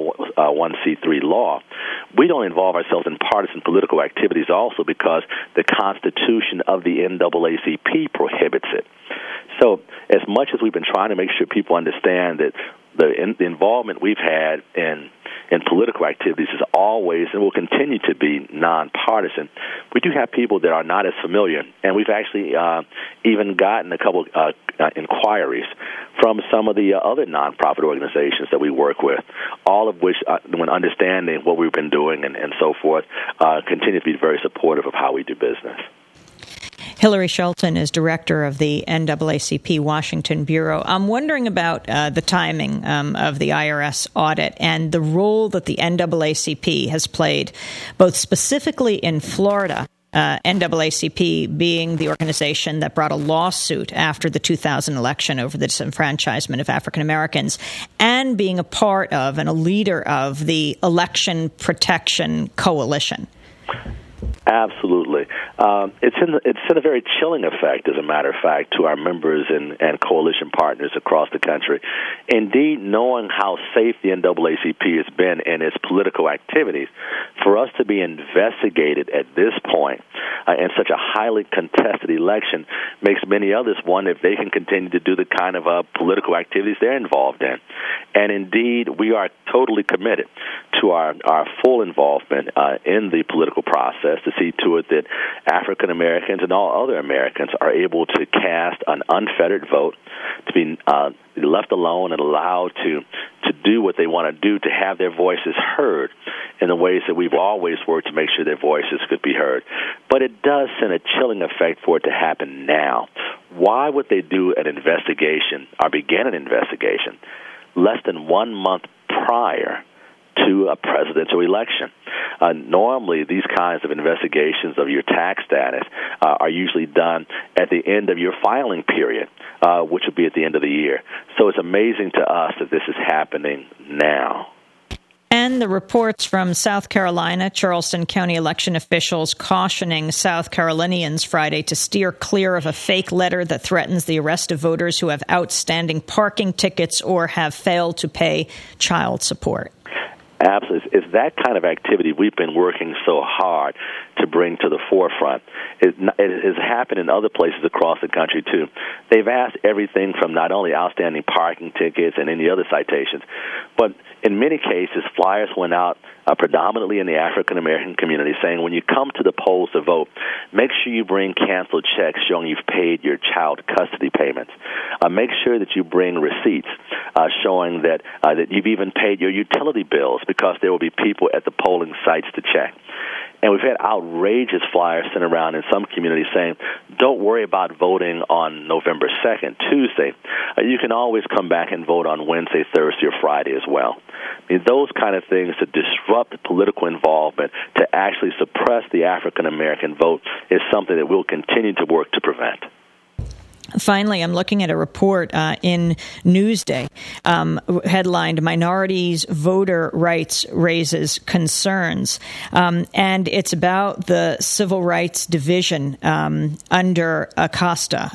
501c3 law, we don't involve ourselves in partisan political activities also because the Constitution of the NAACP prohibits it. So as much as we've been trying to make sure people understand that the involvement we've had in political activities is always and will continue to be nonpartisan, we do have people that are not as familiar, and we've actually even gotten a couple inquiries from some of the other nonprofit organizations that we work with, all of which, when understanding what we've been doing and so forth, continue to be very supportive of how we do business. Hillary Shelton is director of the NAACP Washington Bureau. I'm wondering about the timing of the IRS audit and the role that the NAACP has played, both specifically in Florida NAACP being the organization that brought a lawsuit after the 2000 election over the disenfranchisement of African Americans, and being a part of and a leader of the Election Protection Coalition. Absolutely. It's in a very chilling effect, as a matter of fact, to our members and coalition partners across the country. Indeed, knowing how safe the NAACP has been in its political activities, for us to be investigated at this point in such a highly contested election makes many others wonder if they can continue to do the kind of political activities they're involved in. And indeed, we are totally committed to our full involvement in the political process to see to it that African Americans and all other Americans are able to cast an unfettered vote, to be left alone and allowed to do what they want to do, to have their voices heard in the ways that we've always worked to make sure their voices could be heard. But it does send a chilling effect for it to happen now. Why would they do an investigation or begin an investigation less than 1 month prior to a presidential election? Normally, these kinds of investigations of your tax status are usually done at the end of your filing period, which would be at the end of the year. So it's amazing to us that this is happening now. And the reports from South Carolina, Charleston County election officials cautioning South Carolinians Friday to steer clear of a fake letter that threatens the arrest of voters who have outstanding parking tickets or have failed to pay child support. Absolutely. It's that kind of activity we've been working so hard to bring to the forefront. It has happened in other places across the country, too. They've asked everything from not only outstanding parking tickets and any other citations, but in many cases, flyers went out predominantly in the African-American community saying, when you come to the polls to vote, make sure you bring canceled checks showing you've paid your child custody payments. Make sure that you bring receipts showing that you've even paid your utility bills, because there will be people at the polling sites to check. And we've had outrageous flyers sent around in some communities saying, don't worry about voting on November 2nd, Tuesday. You can always come back and vote on Wednesday, Thursday, or Friday as well. I mean, those kind of things to disrupt political involvement, to actually suppress the African-American vote, is something that we'll continue to work to prevent. Finally, I'm looking at a report in Newsday headlined "Minorities Voter Rights Raises Concerns," and it's about the Civil Rights Division under Acosta,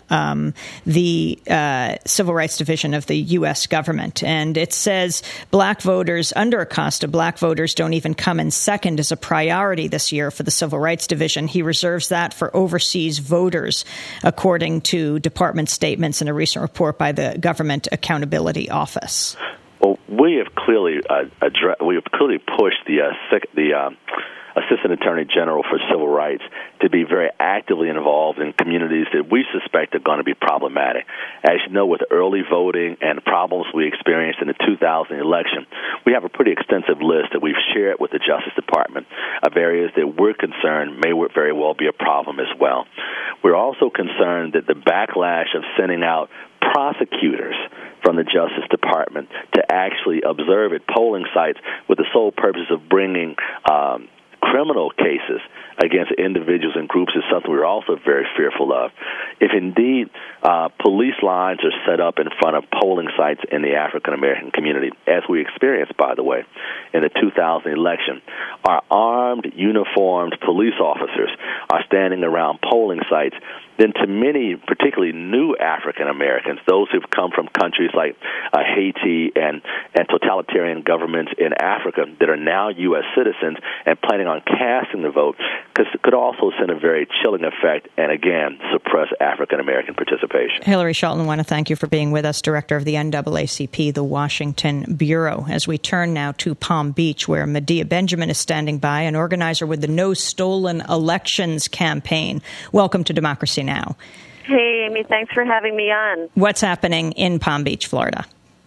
the Civil Rights Division of the U.S. government. And it says black voters under Acosta, black voters don't even come in second as a priority this year for the Civil Rights Division. He reserves that for overseas voters, according to department statements in a recent report by the Government Accountability Office. Well, we have clearly pushed the Assistant Attorney General for Civil Rights to be very actively involved in communities that we suspect are going to be problematic. As you know, with early voting and problems we experienced in the 2000 election, we have a pretty extensive list that we've shared with the Justice Department of areas that we're concerned may very well be a problem as well. We're also concerned that the backlash of sending out prosecutors from the Justice Department to actually observe at polling sites with the sole purpose of bringing criminal cases against individuals and groups is something we're also very fearful of. If indeed police lines are set up in front of polling sites in the African-American community, as we experienced, by the way, in the 2000 election, our armed, uniformed police officers are standing around polling sites, then to many, particularly new African Americans, those who've come from countries like Haiti and totalitarian governments in Africa that are now U.S. citizens and planning on casting the vote, could also send a very chilling effect and, again, suppress African American participation. Hillary Shelton, I want to thank you for being with us, Director of the NAACP, the Washington Bureau. As we turn now to Palm Beach, where Medea Benjamin is standing by, an organizer with the No Stolen Elections campaign. Welcome to Democracy Now! Hey, Amy, thanks for having me on. What's happening in Palm Beach, Florida?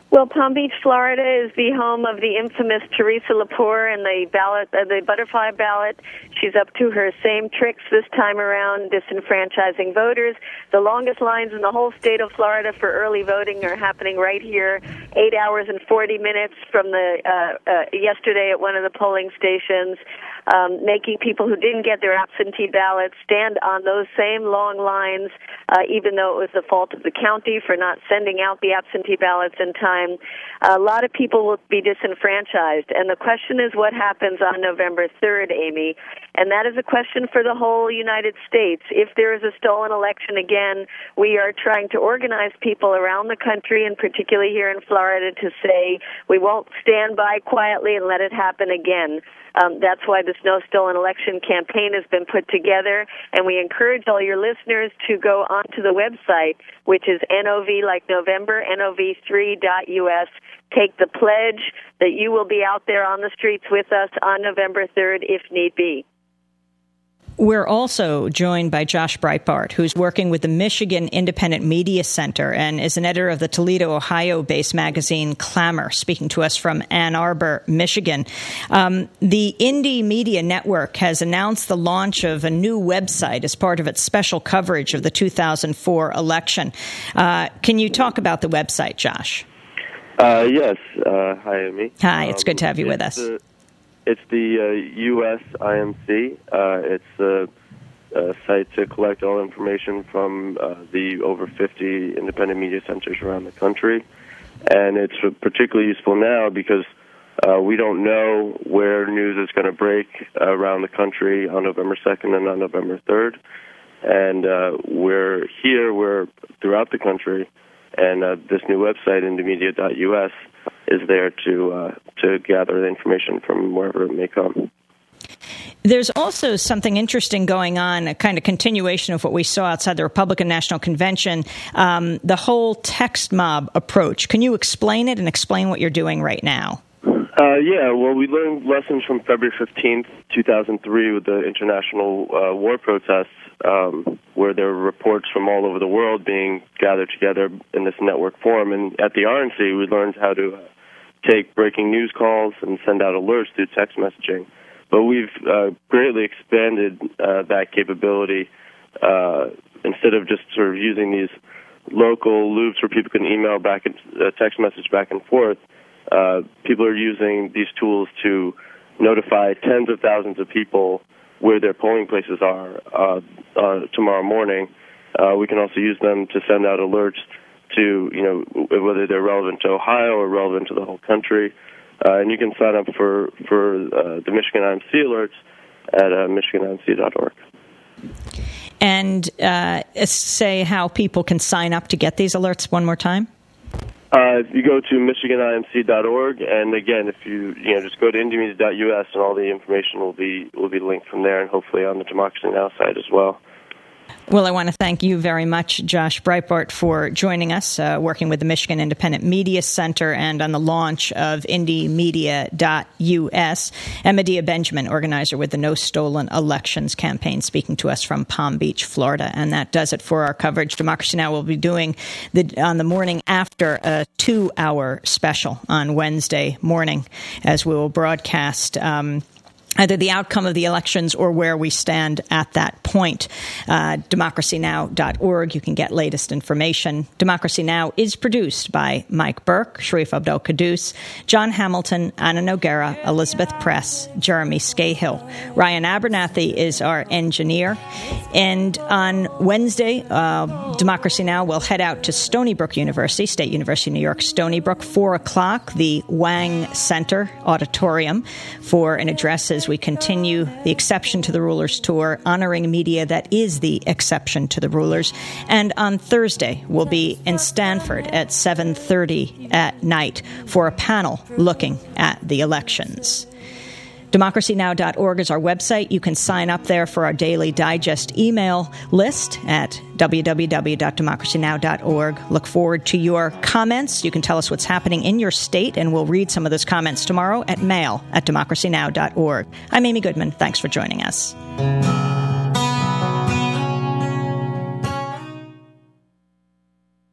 Well, Palm Beach, Florida is the home of the infamous Teresa Lepore and the butterfly ballot. She's up to her same tricks this time around, disenfranchising voters. The longest lines in the whole state of Florida for early voting are happening right here, 8 hours and 40 minutes from yesterday at one of the polling stations, making people who didn't get their absentee ballots stand on those same long lines, even though it was the fault of the county for not sending out the absentee ballots in time. A lot of people will be disenfranchised, and the question is what happens on November 3rd, Amy, and that is a question for the whole United States. If there is a stolen election again, we are trying to organize people around the country, and particularly here in Florida, to say we won't stand by quietly and let it happen again. That's why this No Stolen Election campaign has been put together, and we encourage all your listeners to go onto the website, which is NOV like November, NOV3.us. Take the pledge that you will be out there on the streets with us on November 3rd if need be. We're also joined by Josh Breitbart, who's working with the Michigan Independent Media Center and is an editor of the Toledo, Ohio-based magazine Clamor, speaking to us from Ann Arbor, Michigan. The Indie Media Network has announced the launch of a new website as part of its special coverage of the 2004 election. Can you talk about the website, Josh? Yes. Hi, Amy. Hi, it's good to have you with us. It's the U.S. IMC. It's a site to collect all information from the over 50 independent media centers around the country. And it's particularly useful now because we don't know where news is going to break around the country on November 2nd and on November 3rd. And we're throughout the country. And this new website, indiemedia.us, is there to gather the information from wherever it may come. There's also something interesting going on, a kind of continuation of what we saw outside the Republican National Convention, the whole text mob approach. Can you explain it and explain what you're doing right now? Yeah, well, we learned lessons from February 15th, 2003 with the international war protests, where there were reports from all over the world being gathered together in this network forum. And at the RNC, we learned how to take breaking news calls and send out alerts through text messaging. But we've greatly expanded that capability. Instead of just sort of using these local loops where people can email back a text message back and forth, people are using these tools to notify tens of thousands of people where their polling places are tomorrow morning. We can also use them to send out alerts to, whether they're relevant to Ohio or relevant to the whole country. And you can sign up for the Michigan IMC alerts at michiganimc.org. And say how people can sign up to get these alerts one more time. You go to michiganimc.org, and again, if you just go to indiemedia.us, and all the information will be linked from there, and hopefully on the Democracy Now! Site as well. Well, I want to thank you very much, Josh Breitbart, for joining us, working with the Michigan Independent Media Center and on the launch of indiemedia.us. And Medea Benjamin, organizer with the No Stolen Elections campaign, speaking to us from Palm Beach, Florida. And that does it for our coverage. Democracy Now! Will be doing on the morning after a 2-hour special on Wednesday morning, as we will broadcast either the outcome of the elections or where we stand at that point. DemocracyNow.org. You can get latest information. Democracy Now! Is produced by Mike Burke, Sharif Abdel-Qaddus, John Hamilton, Anna Noguera, Elizabeth Press, Jeremy Scahill. Ryan Abernathy is our engineer. And on Wednesday, Democracy Now! Will head out to Stony Brook University, State University of New York, Stony Brook, 4 o'clock, the Wang Center Auditorium, for an address as we continue the Exception to the Rulers tour, honoring media that is the exception to the rulers. And on Thursday, we'll be in Stanford at 7:30 at night for a panel looking at the elections. DemocracyNow.org is our website. You can sign up there for our daily digest email list at www.democracynow.org. Look forward to your comments. You can tell us what's happening in your state, and we'll read some of those comments tomorrow at mail@democracynow.org. I'm Amy Goodman. Thanks for joining us.